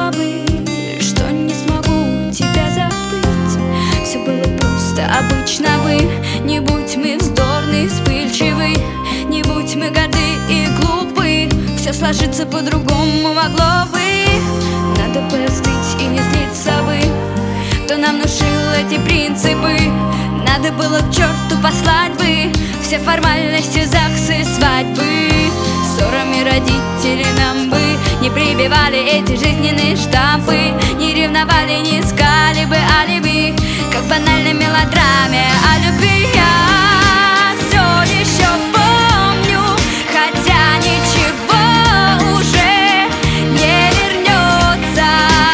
знала бы, что не смогу тебя забыть. Все было просто обычно бы. Не будь мы вздорны, вспыльчивы, не будь мы горды и глупы, все сложится по-другому могло бы. Надо бы остыть и не злиться бы. Кто нам внушил эти принципы? Надо было к черту послать бы все формальности, ЗАГСы, свадьбы. Ссорами родители нам бы не прибивали эти жизненные штампы, не ревновали, не искали бы алиби, как в банальной мелодраме о любви. Я все еще помню, хотя ничего уже не вернется.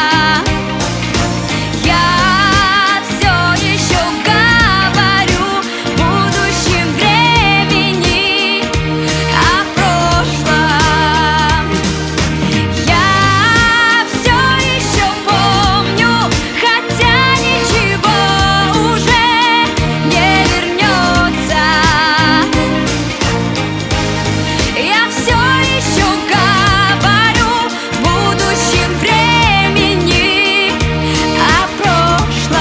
Я все еще говорю в будущем времени о прошлом. Я все еще помню, хотя ничего уже не вернется. Я все еще говорю в будущем времени о прошлом.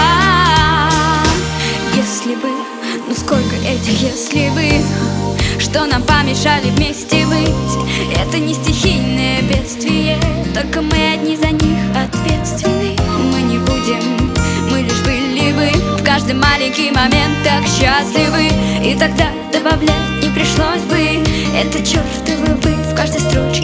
Если бы, ну сколько этих если бы, что нам помешали вместе быть. Это не стихийное бедствие, только мы одни за них ответственны. Мы не будем, мы лишь были бы в каждый маленький момент так счастливы, и тогда добавлять не пришлось бы это чертовы бы в каждой строчке.